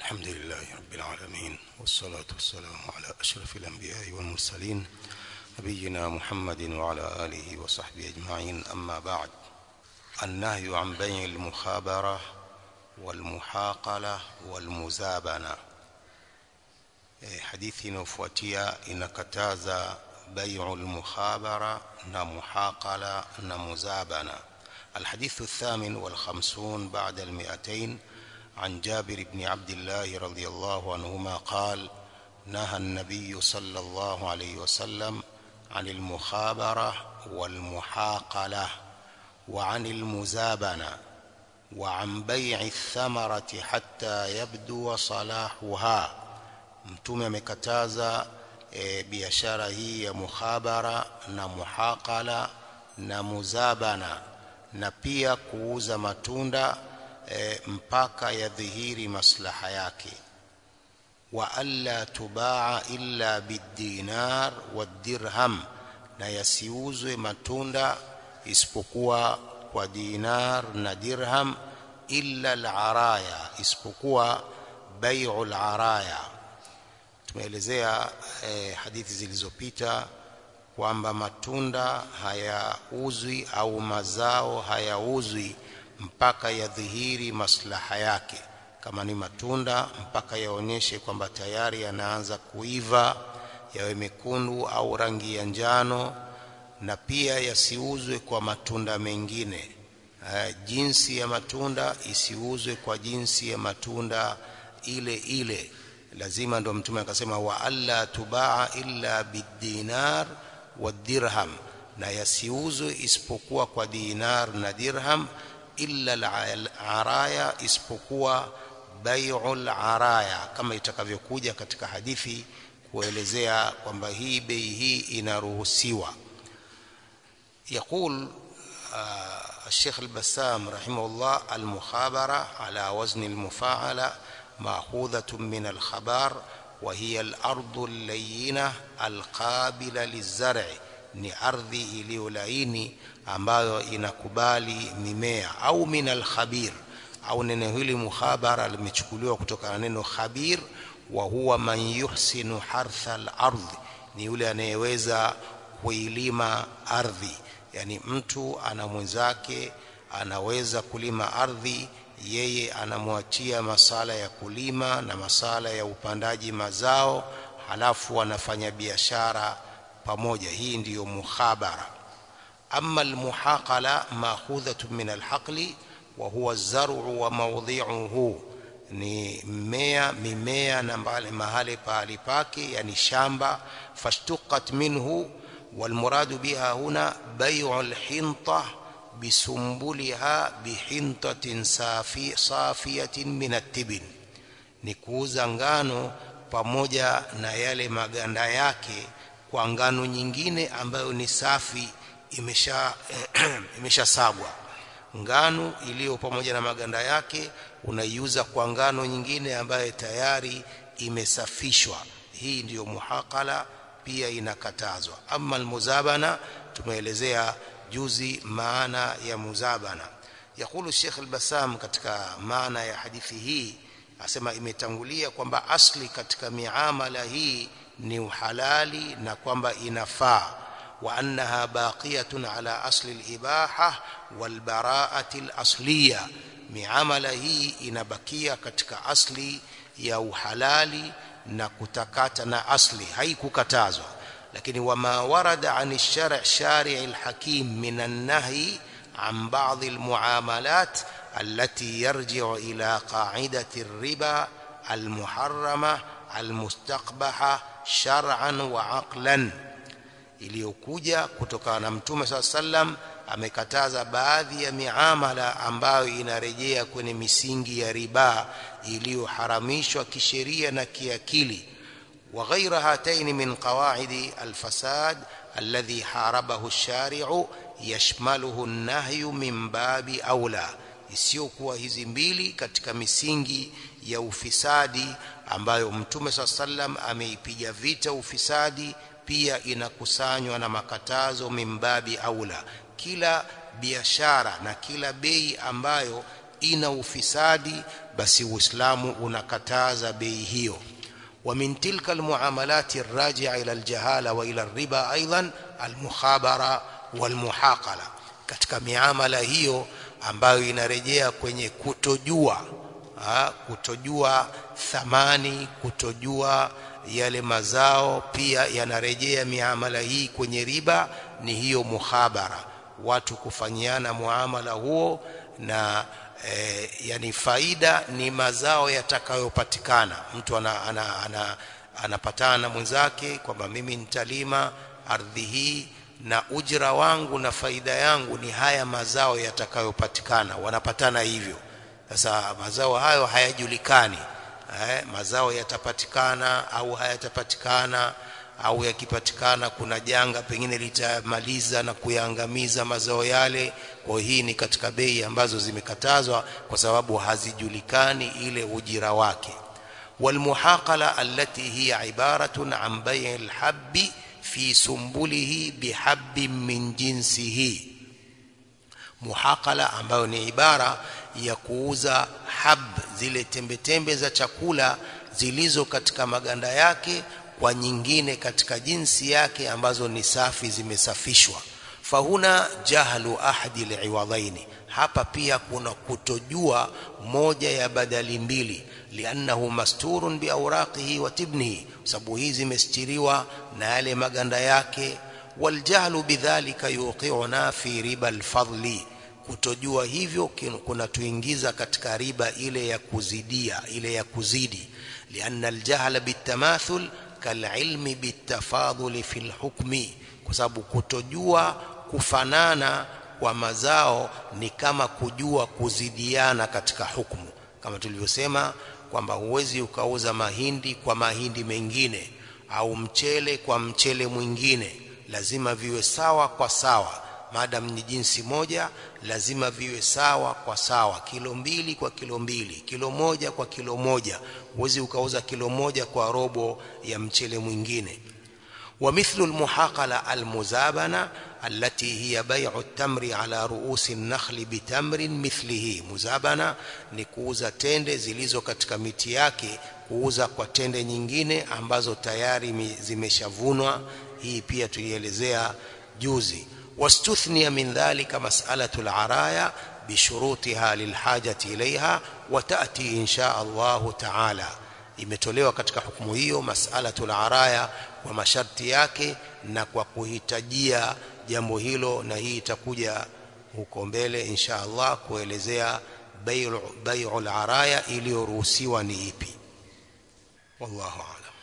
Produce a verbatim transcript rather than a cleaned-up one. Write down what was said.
الحمد لله رب العالمين والصلاة والسلام على أشرف الأنبياء والمرسلين نبينا محمد وعلى آله وصحبه أجمعين. أما بعد، النهي عن بيع المخابرة والمحاقلة والمزابنة. حديث نفوتيا inakataza بيع المخابرة ومحاقلة ومزابنة. الحديث الثامن والخمسون بعد المئتين عن جابر بن عبد الله رضي الله عنهما قال: نهى النبي صلى الله عليه وسلم عن المخابرة والمحاقلة وعن المزابنة وعن بيع الثمرة حتى يبدو صلاحها. Mtume amekataza e, biashara hii ya mukhabara na muhaqala na muzabana, na pia kuuza matunda e, mpaka yadhihiri maslaha yake. Wa alla tubaa illa bidinar wadirham, na yasiuzwe matunda isipokuwa kwa dinar na dirham, illa al-araya, isipokuwa bai'ul araya. Tumeelezea eh, hadithi zilizopita kwamba matunda hayauzwi au mazao hayauzwi mpaka yadhihiri maslaha yake. Kama ni matunda, mpaka yaonyeshe kwamba tayari yanaanza kuiva, yawe mekundu au rangi ya njano. Na pia yasiuzwe kwa matunda mengine. Uh, jinsi ya matunda isiuzwe kwa jinsi ya matunda ile ile. Lazima ndo Mtume akasema wa alla tubaa illa bidinar wadirham, na yasiuzwe isipokuwa kwa dinar na dirham, illa al-araya, isipokuwa bai'ul araya, kama itakavyokuja katika hadithi kuelezea kwamba hii bei hii inaruhusiwa. يقول الشيخ البسام رحمه الله: المخابرة على وزن المفاعلة مأخوذة من الخبار، وهي الأرض اللينة القابلة للزرع. ni ardhi iliyolaini ambayo inakubali mimea. Au min al-khabir, au neno hili mukhabara limechukuliwa kutoka na neno khabir, wa huwa man yuhsinu hartha al-ardh, ni yule anayeweza kuilima ardhi. Yani mtu ana mwenzake anaweza kulima ardhi, yeye anamwachia masala ya kulima na masala ya upandaji mazao, halafu wanafanya biashara pamoja. Hii ndiyo mukhabara. Amma almuhaqala ma'khudhatun min alhaqli wa huwa az-zar'u wa mawdhi'uhu, ni mmea mimea na mahali pahali pake, yani shamba. Fashtuqat minhu, والمراد بها هنا بيع الحنطة بسنبلها بحنطة صافي صافية من التبن. ni kuuza ngano pamoja na yale maganda yake kwa ngano nyingine ambayo ni safi, imesha imeshasagwa. Ngano iliyo pamoja na maganda yake unaiuza kwa ngano nyingine ambayo tayari imesafishwa. Hii ndiyo muhaqala, pia inakatazwa. Amma almuzabana, tumeelezea juzi maana ya muzabana. Yakulu Sheikh al-Bassam katika maana ya hadithi hii, asema imetangulia kwamba asli katika miamala hii ni uhalali na kwamba inafaa, wa annaha baqiyatun ala asli al-ibaha wal bara'ati al-asliya. Miamala hii inabakia katika asli ya uhalali na kutakata na asli, haikukatazwa. Lakini wama warada an ash-shar' shari' al-hakim min an-nahy an ba'd al-muamalat allati yarji'u ila qa'idati ar-riba al-muharrama al-mustaqbaha shar'an wa aqlan, iliyokuja kutokana na Mtume sallallahu alayhi wasallam amekataza baadhi ya miamala ambayo inarejea kwenye misingi ya riba iliyoharamishwa kisheria na kiakili. wa ghaira hataini min qawaidi alfasad alladhi harabahu ash-shari'u yashmaluhu an-nahyu min babi aula, isiyokuwa hizi mbili katika misingi ya ufisadi ambayo Mtume sallallahu alayhi wasallam ameipiga vita ufisadi, pia inakusanywa na makatazo min babi aula. Kila biashara na kila bei ambayo ina ufisadi, basi Uislamu unakataza bei hiyo. ومن تلك المعاملات الراجعة إلى الجهالة وإلى الربا أيضا المخابرة والمحاقلة. katika miamala hiyo ambayo inarejea kwenye kutojua ha, kutojua thamani, kutojua yale mazao, pia yanarejea miamala hii kwenye riba, ni hiyo muhabara, watu kufanyiana muamala huo na E, yani faida ni mazao yatakayopatikana. Mtu ana, ana, ana, anapatana na mwenzake kwamba mimi nitalima ardhi hii na ujira wangu na faida yangu ni haya mazao yatakayopatikana, wanapatana hivyo. Sasa mazao hayo hayajulikani, eh, mazao yatapatikana au hayatapatikana, au yakipatikana kuna janga pengine litamaliza na kuyaangamiza mazao yale. Kwa hii ni katika bei ambazo zimekatazwa kwa sababu hazijulikani ile ujira wake. Walmuhaqala allati hiya ibaratun an bay' alhabbi fi sumbulihi bihabbin min jinsihi. Muhaqala ambayo ni ibara ya kuuza hab, zile tembe tembe za chakula zilizo katika maganda yake kwa nyingine katika jinsi yake ambazo ni safi, zimesafishwa. Fahuna jahlu ahadi liwadhaini, hapa pia kuna kutojua moja ya badali mbili. Liannahu masturun biawraqihi wa tibnihi, sababu hizi zimestiriwa na yale maganda yake. Waljahlu bidhalika yuqi'una fi riba alfadli, kutojua hivyo kuna tuingiza katika riba ile ya kuzidia, ile ya kuzidi. Lianna aljahla bitamathul kalilmi bitafadhuli fil hukmi, kwa sababu kutojua kufanana kwa mazao ni kama kujua kuzidiana katika hukumu. Kama tulivyosema kwamba huwezi ukauza mahindi kwa mahindi mengine au mchele kwa mchele mwingine, lazima viwe sawa kwa sawa. Maadamu ni jinsi moja, lazima viwe sawa kwa sawa, kilo mbili kwa kilo mbili, kilo moja kwa kilo moja. Huwezi ukauza kilo moja kwa robo ya mchele mwingine. ومثل المحاقلة المزابنة التي هي بيع التمر على رؤوس النخل بتمر مثله. مزابنة ni kuuza tende zilizo katika miti yake, kuuza kwa tende nyingine ambazo tayari zimeshavunwa. Hii pia tulielezea juzi. واستثني من ذلك مسألة العرايا بشروطها للحاجة إليها وتأتي إن شاء الله تعالى. Imetolewa katika hukumu hiyo mas'alatul araya kwa masharti yake na kwa kuhitajia jambo hilo, na hii itakuja huko mbele insha Allah kuelezea bai'ul bai'ul araya iliyoruhusiwa ni ipi. Wallahu a'lam.